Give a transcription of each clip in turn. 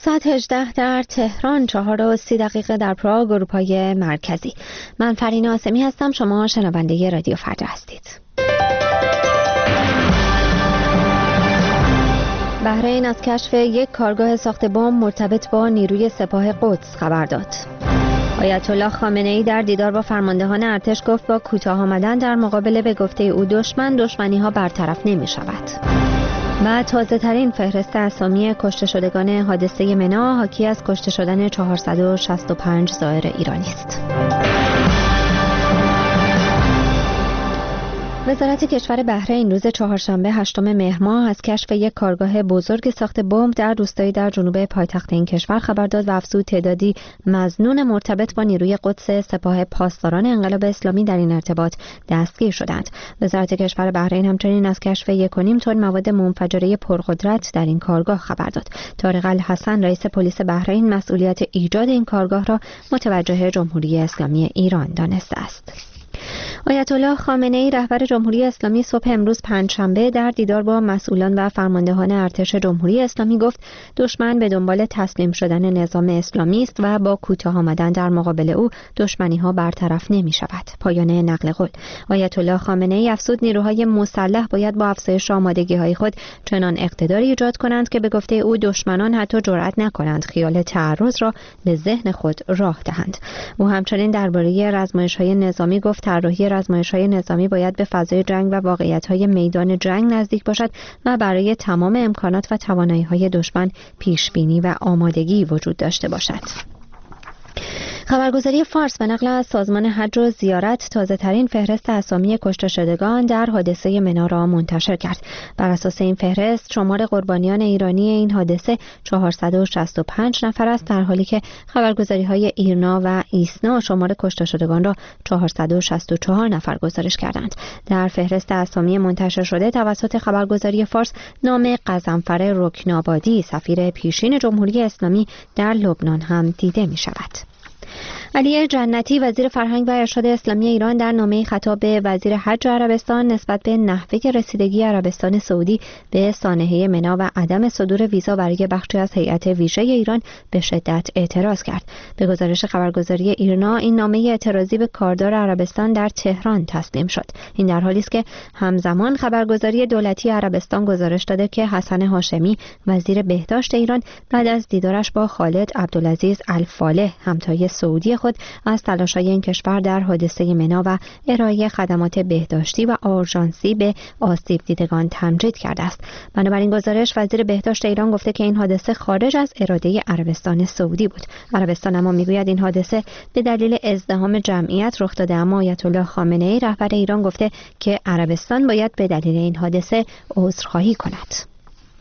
ساعت 18 در تهران، 4:30 در پراگ اروپای مرکزی. من فرین آسمی هستم. شما شنونده رادیو فردا هستید. بحرین از کشف یک کارگاه ساخت بمب مرتبط با نیروی سپاه قدس خبر داد. آیت الله خامنه‌ای در دیدار با فرماندهان ارتش گفت با کوتاه آمدن در مقابله به گفته او دشمنی‌ها برطرف نمی‌شود. و تازه ترین فهرست اسامی کشته شدگان حادثه منا حاکی از کشته شدن 465 زائر ایرانی است. وزارت کشور بحرین روز چهارشنبه 8 مهر ماه از کشف یک کارگاه بزرگ ساخت بمب در روستایی در جنوب پایتخت این کشور خبر داد و افزود تعدادی مظنون مرتبط با نیروی قدس سپاه پاسداران انقلاب اسلامی در این ارتباط دستگیر شدند. وزارت کشور بحرین همچنین از کشف 1.5 تن مواد منفجره پرقدرت در این کارگاه خبر داد. طارق الحسن رئیس پلیس بحرین مسئولیت ایجاد این کارگاه را متوجه جمهوری اسلامی ایران دانسته است. آیت الله خامنه‌ای رهبر جمهوری اسلامی صبح امروز پنجشنبه در دیدار با مسئولان و فرماندهان ارتش جمهوری اسلامی گفت دشمن به دنبال تسلیم شدن نظام اسلامی است و با کوتاه آمدن در مقابل او دشمنی‌ها برطرف نمی‌شود. پایان نقل قول. آیت الله خامنه‌ای افزود نیروهای مسلح باید با افزایش آمادگی‌های خود چنان اقتداری ایجاد کنند که به گفته او دشمنان حتی جرأت نکنند خیال تعرض را به ذهن خود راه دهند. او همچنین درباره رزمایش‌های نظامی گفت طراحی رزمایش‌های نظامی باید به فضای جنگ و واقعیت‌های میدان جنگ نزدیک باشد و برای تمام امکانات و توانایی‌های دشمن پیشبینی و آمادگی وجود داشته باشد. خبرگزاری فارس به نقل از سازمان حج و زیارت تازه ترین فهرست اسامی کشته شدگان در حادثه منا را منتشر کرد. بر اساس این فهرست شمار قربانیان ایرانی این حادثه 465 نفر است، در حالی که خبرگزاری‌های ایرنا و ایسنا شمار کشته شدگان را 464 نفر گزارش کردند. در فهرست اسامی منتشر شده توسط خبرگزاری فارس نام غضنفر رکنابادی سفیر پیشین جمهوری اسلامی در لبنان هم دیده می‌شود. علی جنتی وزیر فرهنگ و ارشاد اسلامی ایران در نامه خطاب به وزیر حج عربستان نسبت به نحوه رسیدگی عربستان سعودی به سانحه منا و عدم صدور ویزا برای بخشی از هیئت ویژه ایران به شدت اعتراض کرد. به گزارش خبرگزاری ایرنا این نامه اعتراضی به کاردار عربستان در تهران تسلیم شد. این در حالی است که همزمان خبرگزاری دولتی عربستان گزارش داده که حسن هاشمی وزیر بهداشت ایران بعد از دیدارش با خالد عبدالعزیز الفالح همتای سعودی خود از تلاش‌های این کشور در حادثه منا و ارائه خدمات بهداشتی و آرژانسی به آسیب دیدگان تمجید کرده است. بنابراین گزارش وزیر بهداشت ایران گفته که این حادثه خارج از اراده عربستان سعودی بود. عربستان اما میگوید این حادثه به دلیل ازدحام جمعیت رخ داده، اما آیت الله خامنه‌ای رهبر ایران گفته که عربستان باید به دلیل این حادثه عذرخواهی کند.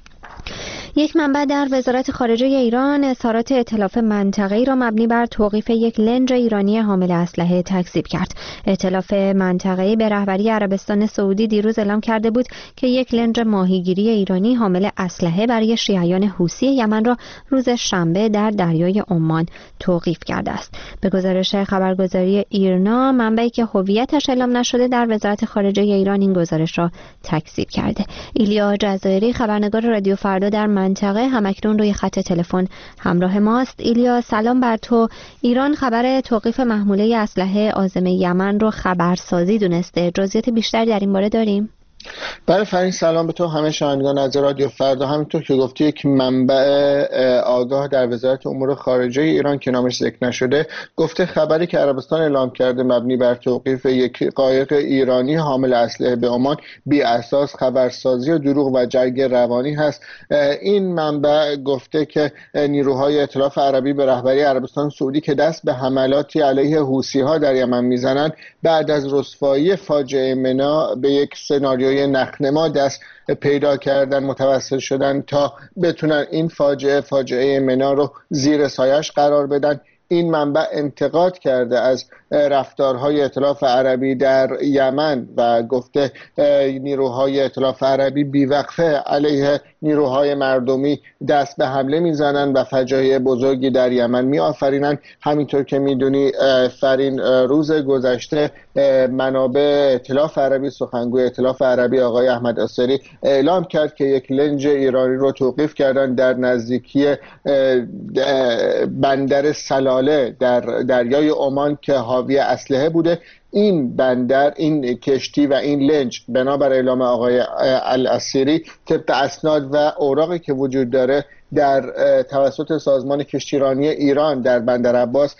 یک منبع در وزارت خارجه ایران اظهارات ائتلاف منطقه‌ای را مبنی بر توقیف یک لنج ایرانی حامل اسلحه تکذیب کرد. ائتلاف منطقه‌ای به رهبری عربستان سعودی دیروز اعلام کرده بود که یک لنج ماهیگیری ایرانی حامل اسلحه برای شیعیان حوثی یمن را روز شنبه در دریای عمان توقیف کرده است. به گزارش خبرگزاری ایرنا، منبعی که هویتش اعلام نشده در وزارت خارجه ایران این گزارش را تکذیب کرده. ایلیا جزایری خبرنگار رادیو فردا در منطقه همکنون روی خط تلفن همراه ماست. ایلیا سلام بر تو. ایران خبر توقیف محموله اسلحه عازم یمن رو خبرسازی دونسته. جزئیات بیشتری در این باره داریم؟ بله فرین، سلام به تو همه شنوندگان از رادیو فردا. همینطور که گفتی یک منبع آگاه در وزارت امور خارجه ایران که نامش ذکر نشده گفته خبری که عربستان اعلام کرده مبنی بر توقیف یک قایق ایرانی حامل اسلحه به عمان بی اساس، خبرسازی و دروغ و جنگ روانی هست. این منبع گفته که نیروهای ائتلاف عربی به رهبری عربستان سعودی که دست به حملاتی علیه حوثی‌ها در یمن میزنند بعد از رسوایی فاجعه منا به یک سناریوی نخنما دست پیدا کردن، متوسل شدن تا بتونن این فاجعه منا رو زیر سایش قرار بدن. این منبع انتقاد کرده از رفتارهای ائتلاف عربی در یمن و گفته نیروهای ائتلاف عربی بیوقفه علیه نیروهای مردمی دست به حمله میزنند و فجایع بزرگی در یمن میآفرینند. همینطور که میدونی فرین، روز گذشته منابع ائتلاف عربی، سخنگوی ائتلاف عربی آقای احمد آصری اعلام کرد که یک لنج ایرانی رو توقیف کردن در نزدیکی بندر سلاله در دریای عمان که حاوی اسلحه بوده. این بندر، این کشتی و این لنج بنابر اعلام آقای الاسیری طبق اسناد و اوراقی که وجود داره در توسط سازمان کشتیرانی ایران در بندر عباس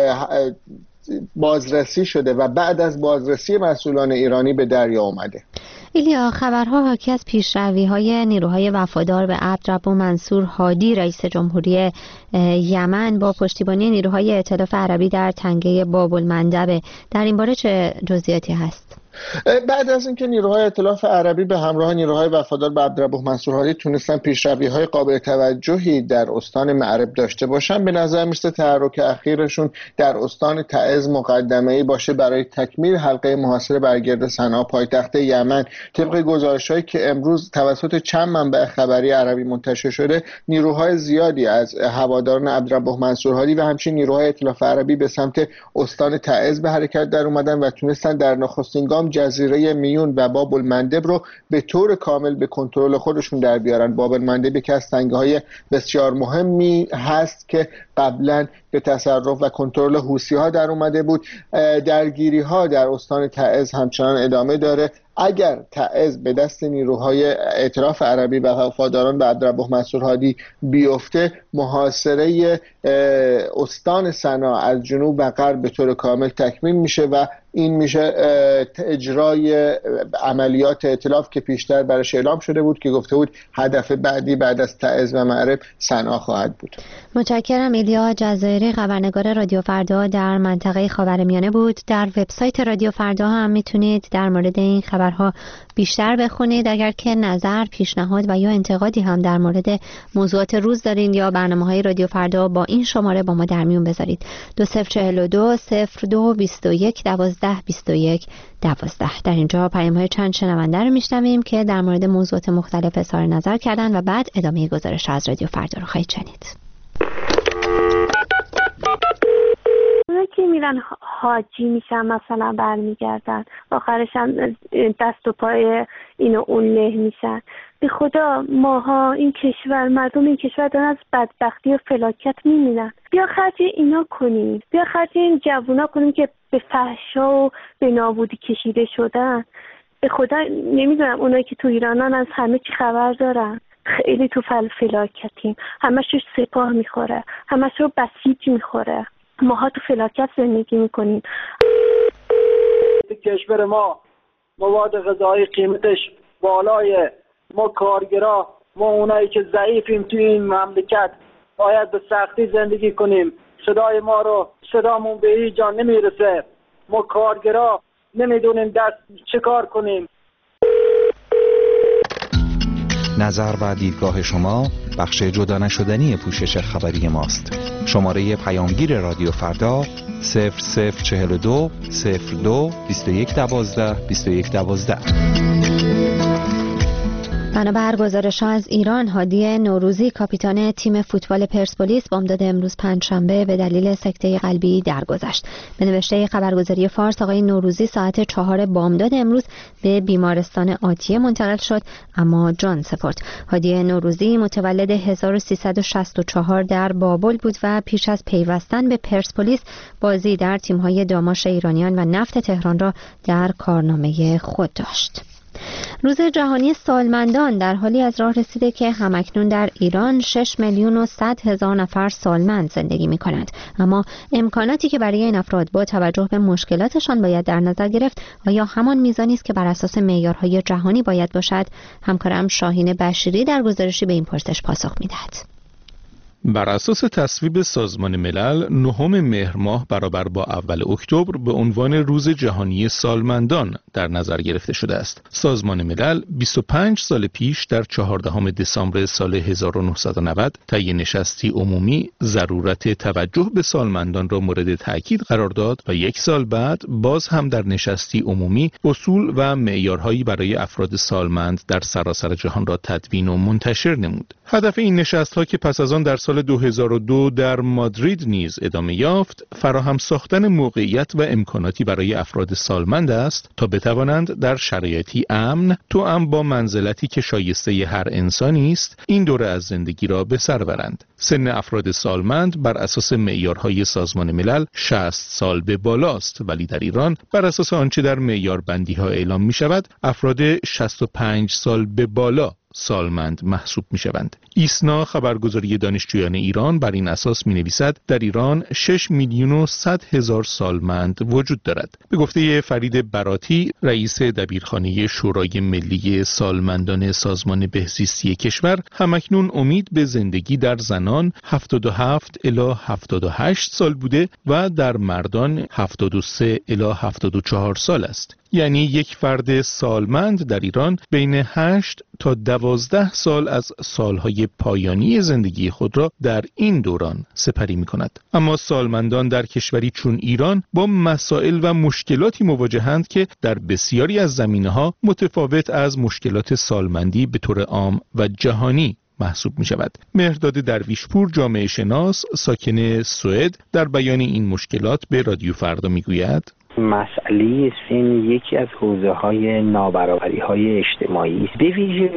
بازرسی شده و بعد از بازرسی مسئولان ایرانی به دریا آمده. ایلیا، خبرها حاکی از پیشروی‌های نیروهای وفادار به عبدربو منصور هادی رئیس جمهوری یمن با پشتیبانی نیروهای ائتلاف عربی در تنگه باب المندب. در این باره چه جزئیاتی هست؟ بعد از اینکه نیروهای ائتلاف عربی به همراه نیروهای وفادار به عبدربو منصور هادی تونستن پیشروی‌های قابل توجهی در استان معرب داشته باشن، به نظر میسه تحرک اخیرشون در استان تعز مقدمه‌ای باشه برای تکمیل حلقه محاصره برگرد صنعا پایتخت یمن. طبق گزارش‌هایی که امروز توسط چند منبع خبری عربی منتشر شده، نیروهای زیادی از هواداران عبدربو منصور هادی و همچنین نیروهای ائتلاف عربی به سمت استان تعز به حرکت در اومدن و تونستن در نخستین گام جزیره میون و باب المندب رو به طور کامل به کنترل خودشون در بیارن. باب المندب یکی از تنگه‌های بسیار مهمی هست که قبلا به تصرف و کنترل حوثی‌ها در اومده بود. درگیری‌ها در استان تعز همچنان ادامه داره. اگر تعز به دست نیروهای ائتلاف عربی و وفاداران به عبدربو منصور هادی بیفته، محاصره استان صنعا از جنوب و غرب به طور کامل تکمیل میشه و این میشه اجرای عملیات ائتلاف که پیشتر برش اعلام شده بود که گفته بود هدف بعدی بعد از تعز و معرب صنعا خواهد بود. متشکرم. ایلیا جزایری، خبرنگار رادیو فردا در منطقه خاورمیانه بود. در وبسایت رادیو فردا هم میتونید در مورد این خبرها بیشتر بخونید. اگر که نظر، پیشنهاد و یا انتقادی هم در مورد موضوعات روز دارین یا برنامه‌های رادیو فردا، با این شماره با ما در میون بذارید. 2042 02 21 12 21 12. در اینجا پیام‌های چند شنونده رو میشنویم که در مورد موضوعات مختلف اظهار نظر کردن و بعد ادامه گزارش از رادیو فردا رو خواهید شنید. اونا که میرن حاجی میشن مثلا برمیگردن، آخرش هم دست و پای این و اون له میشن. به خدا ماها این کشور، مردم این کشور دارن از بدبختی و فلاکت میمیرن. بیا خرج اینا کنیم، بیا خرج این جوونا کنیم که به فحشا و به نابودی کشیده شدن. به خدا نمیدونم اونایی که تو ایرانن از همه چی خبر دارن. خیلی تو فلاکتیم، همش رو سپاه میخوره، همش رو بسیج میخوره. ماها تو فلاکت زندگی میکنیم. کشور ما مواد غذایی قیمتش بالای، ما کارگرا، ما اونایی که ضعیفیم توی این مملکت باید به سختی زندگی کنیم. صدای ما رو، صدامون به هیچ جا نمیرسه. ما کارگرا نمیدونیم دست چه کار کنیم. نظر و دیدگاه شما بخش جدا نشدنی پوشش خبری ماست. شماره پیامگیر رادیو فردا 0042 02 21 12 21 12. بنابر گزارش‌ها از ایران، هادی نوروزی کاپیتان تیم فوتبال پرسپولیس بامداد امروز پنجشنبه به دلیل سکته قلبی درگذشت. به نوشته خبرگزاری فارس، آقای نوروزی ساعت 4 بامداد امروز به بیمارستان آتیه منتقل شد اما جان سپرد. هادی نوروزی متولد 1364 در بابل بود و پیش از پیوستن به پرسپولیس بازی در تیم‌های داماش ایرانیان و نفت تهران را در کارنامه خود داشت. روز جهانی سالمندان در حالی از راه رسیده که همکنون در ایران 6,100,000 نفر سالمند زندگی می کنند. اما امکاناتی که برای این افراد با توجه به مشکلاتشان باید در نظر گرفت آیا همان میزانی است که بر اساس معیارهای جهانی باید باشد؟ همکارم شاهین بشیری در گزارشی به این پرسش پاسخ می دهد. بر اساس تصویب سازمان ملل 9 مهر ماه برابر با اول اکتبر به عنوان روز جهانی سالمندان در نظر گرفته شده است. سازمان ملل 25 سال پیش در 14 دسامبر سال 1990 طی نشستی عمومی ضرورت توجه به سالمندان را مورد تأکید قرار داد و 1 سال بعد باز هم در نشستی عمومی اصول و معیارهایی برای افراد سالمند در سراسر جهان را تدوین و منتشر نمود. هدف این نشست‌ها که پس از آن در سال 2002 در مادرید نیز ادامه یافت، فراهم ساختن موقعیت و امکاناتی برای افراد سالمند است تا بتوانند در شرایطی امن، توأم با منزلتی که شایسته هر انسانی است، این دوره از زندگی را به سر برند. سن افراد سالمند بر اساس معیارهای سازمان ملل 60 سال به بالاست، ولی در ایران بر اساس آنچه در معیاربندی‌ها اعلام می‌شود، افراد 65 سال به بالا سالمند محسوب می شوند. ایسنا خبرگزاری دانشجویان ایران بر این اساس می نویسد در ایران 6,100,000 سالمند وجود دارد. به گفته فرید براتی، رئیس دبیرخانه شورای ملی سالمندان سازمان بهزیستی کشور، همکنون امید به زندگی در زنان 77 الی 78 سال بوده و در مردان 73 الی 74 سال است. یعنی یک فرد سالمند در ایران بین 8 تا 12 سال از سالهای پایانی زندگی خود را در این دوران سپری می کند. اما سالمندان در کشوری چون ایران با مسائل و مشکلاتی مواجهند که در بسیاری از زمینه‌ها متفاوت از مشکلات سالمندی به طور عام و جهانی محسوب می شود. مهرداد درویشپور، جامعه شناس ساکن سوئد، در بیان این مشکلات به رادیو فردا می گوید: مسئله سن یکی از حوزه‌های نابرابری‌های اجتماعی است. به ویژه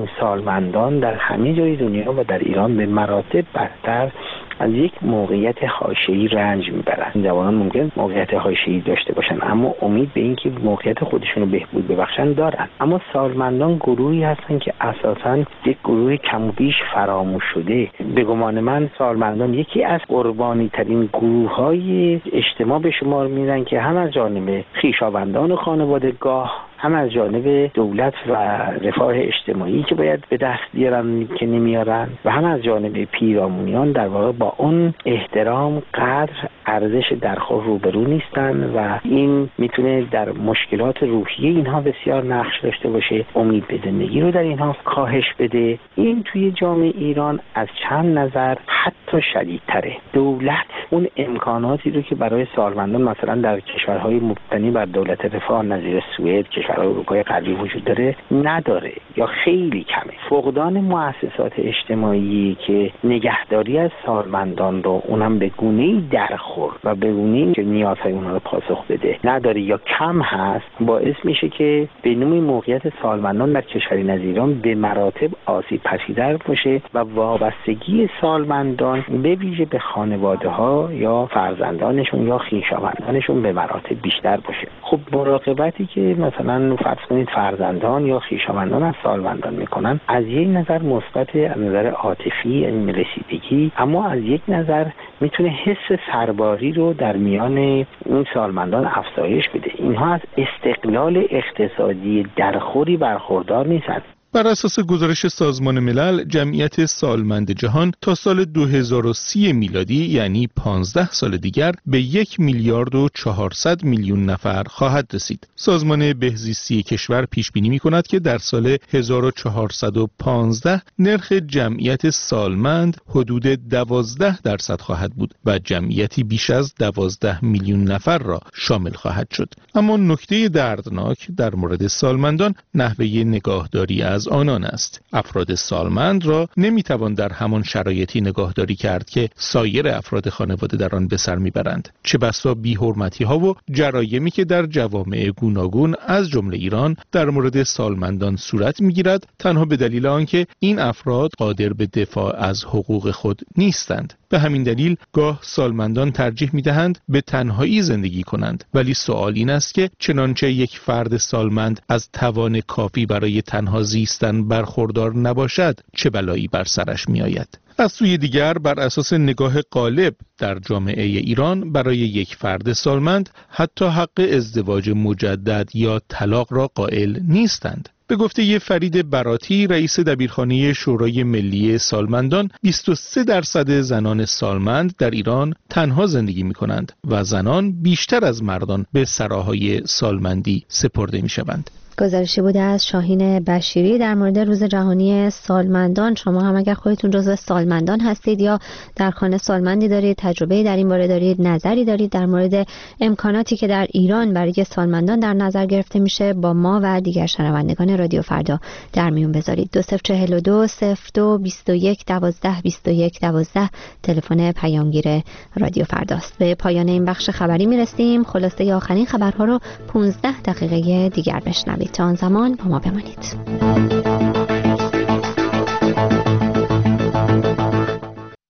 سالمندان در همه جای دنیا و در ایران به مراتب بدتر از یک موقعیت حاشیه‌ای رنج می‌برند. جوانان ممکن موقعیت حاشیه‌ای داشته باشند اما امید به اینکه موقعیت خودشون رو بهبود ببخشن دارند. اما سالمندان گروهی هستند که اساساً یک گروه کم و بیش فراموش شده. به گمان من سالمندان یکی از قربانی‌ترین گروه‌های اجتماع به شمار میرن که هم از جانب خویشاوندان و خانوادگاه، هم از جانب دولت و رفاه اجتماعی که باید به دست بیارن که نمیارن، و هم از جانب پیرامونیان در واقع با اون احترام قدر ارزش درخور روبرو نیستن و این میتونه در مشکلات روحی اینها بسیار نقش داشته باشه، امید به زندگی رو در اینها کاهش بده. این توی جامعه ایران از چند نظر حتی شدیدتره. دولت اون امکاناتی رو که برای سالمندان مثلا در کشورهای مبتنی بر دولت رفاه نظیر سوئد، کشورهای اروپای غربی وجود داره نداره یا خیلی کمه. فقدان مؤسسات اجتماعی که نگهداری از سالمندان رو اونم به گونه‌ای درخور و به گونه‌ای که نیازهای اونها رو پاسخ بده نداره یا کم هست، باعث میشه که به نوعی موقعیت سالمندان در کشوری نظیر ایران به مراتب آسیب پذیرتر باشه و وابستگی سالمندان به ویژه به خانواده‌ها یا فرزندانشون یا خویشاوندانشون به مراتب بیشتر باشه. خب مراقبتی که مثلا فرض کنید فرزندان یا خویشاوندان از سالمندان میکنن از یک نظر مثبت، از نظر عاطفی رسیدگی، اما از یک نظر میتونه حس سرباری رو در میان این سالمندان افزایش بده. اینها از استقلال اقتصادی درخوری برخوردار نیستند. بر اساس گزارش سازمان ملل، جمعیت سالمند جهان تا سال 2030 میلادی یعنی 15 سال دیگر به 1,400,000,000 نفر خواهد رسید. سازمان بهزیستی کشور پیش بینی می‌کند که در سال 1415 نرخ جمعیت سالمند حدود 12% خواهد بود و جمعیتی بیش از 12 میلیون نفر را شامل خواهد شد. اما نکته دردناک در مورد سالمندان نحوه نگاهداری از آنان است. افراد سالمند را نمیتوان در همان شرایطی نگاهداری کرد که سایر افراد خانواده در آن به سر میبرند. چه بسا بی‌حرمتی‌ها و جرایمی که در جوامع گوناگون از جمله ایران در مورد سالمندان صورت میگیرد تنها به دلیل آنکه این افراد قادر به دفاع از حقوق خود نیستند. به همین دلیل گاه سالمندان ترجیح می‌دهند به تنهایی زندگی کنند، ولی سوال این است که چنانچه یک فرد سالمند از توان کافی برای تنها زیستن برخوردار نباشد، چه بلایی بر سرش می‌آید؟ از سوی دیگر بر اساس نگاه غالب در جامعه ایران برای یک فرد سالمند حتی حق ازدواج مجدد یا طلاق را قائل نیستند. به گفته فرید براتی رئیس دبیرخانه شورای ملی سالمندان، 23% زنان سالمند در ایران تنها زندگی می‌کنند و زنان بیشتر از مردان به سراهای سالمندی سپرده می‌شوند. گزارشی بوده از شاهین بشیری در مورد روز جهانی سالمندان. شما هم اگر خودتون جزو سالمندان هستید یا در خانه سالمندی دارید، تجربه در این باره دارید، نظری دارید در مورد امکاناتی که در ایران برای سالمندان در نظر گرفته میشه، با ما و دیگر شنوندگان رادیو فردا در میون بذارید. 2042 02 21 12 21 12 تلفن پیامگیر رادیو فرداست. به پایان این بخش خبری میرسیم. خلاصه آخرین خبرها رو 15 دقیقه دیگر بشنوید. تا آن زمان با ما بمانید.